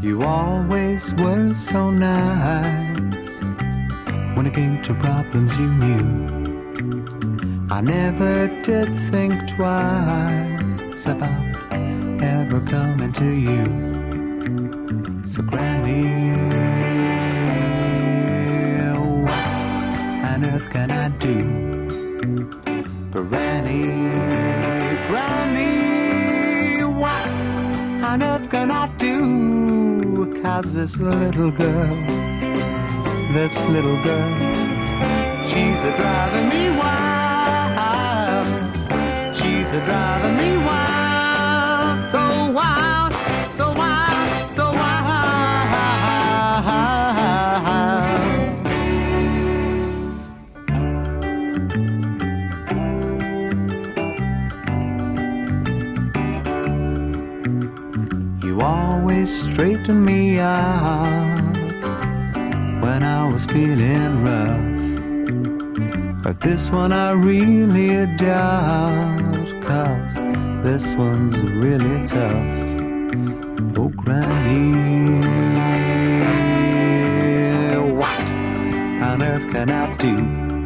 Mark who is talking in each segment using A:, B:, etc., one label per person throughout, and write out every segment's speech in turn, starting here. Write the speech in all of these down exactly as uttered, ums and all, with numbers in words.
A: You always were so nice. When it came to problems you knew, I never did think twice about ever coming to you. So Granny, what on earth can I do? Granny, Granny, what on earth can I do? 'Cause this little girl, this little girl, she's a driving me wild. She's a driving me wild, so wild, so wild, so wild. You always straighten me out when I was feeling rough, but this one I really doubt, 'cause this one's really tough. Oh Granny, what on earth can I do?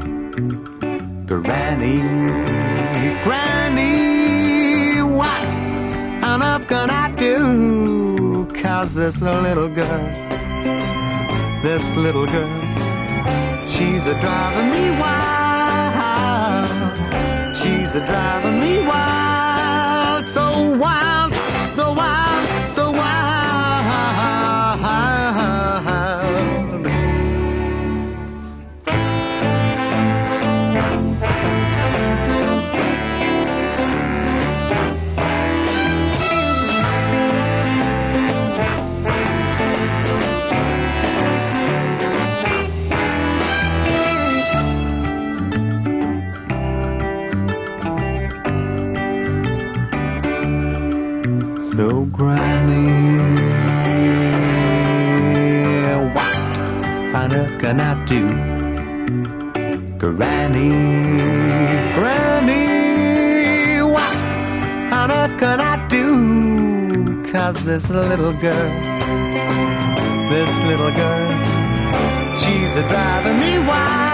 A: Granny, Granny, what on earth can I do? 'Cause this little girl, this little girl, she's a driving me wild. She's a driving me wild, so wild, so wild, so wild. So Granny, what on earth can I do? Granny, Granny, what on earth can I do? 'Cause this little girl, this little girl, she's a driving me wild.